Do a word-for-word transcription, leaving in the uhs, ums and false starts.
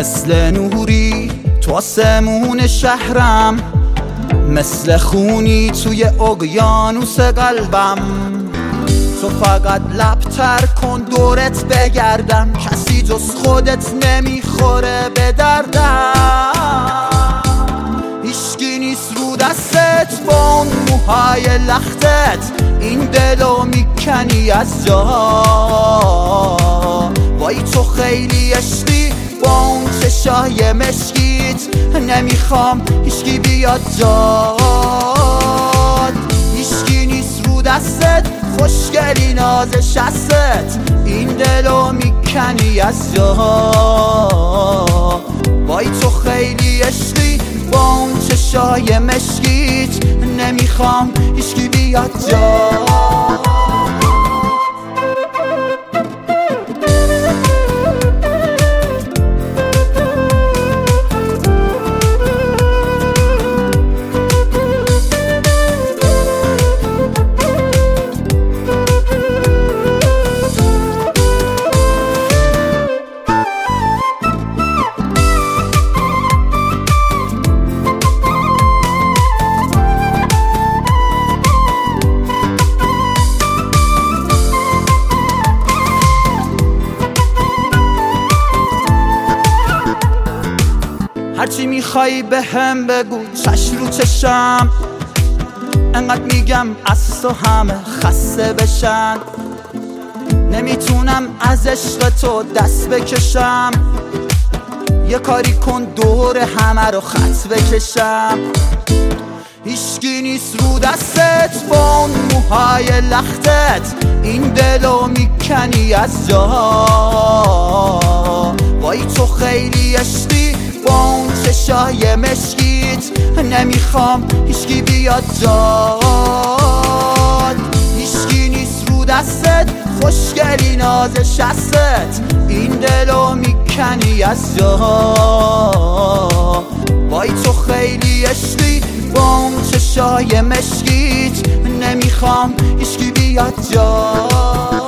مثل نوری تو آسمون شهرم، مثل خونی توی اقیانوس قلبم. تو فقط لبتر کن دورت بگردم، کسی جز خودت نمیخوره به دردم. هیچکی نیست رو دستت با اون موهای لختت، این دلو میکنی از جا. وای تو خیلی عشقی با اون چشای مشکیت، نمیخوام هیچکی بیاد جاد. هیچکی نیست رو دستت خوشگلی ناز شستت، این دلو میکنی از جا. وای تو خیلی عشقی با اون چشای مشکیت، نمیخوام هیچکی بیاد جاد. هرچی میخوایی به هم بگو، چشم رو چشم. انقدر میگم از تو همه خسته بشن، نمیتونم از عشق تو دست بکشم. یه کاری کن دور همه رو خط بکشم. هیچکی نیست رو دستت با اون موهای لختت، این دلو میکنی از جا. وای تو خیلی عشقی با اون چشای مشکیت، نمیخوام هیچکی بیاد جاد. هیچکی نیست رو دستت خوشگلی ناز شستت، این دلو میکنی از جا. وای تو خیلی عشقی با اون چشای مشکیت، نمیخوام هیچکی بیاد جاد.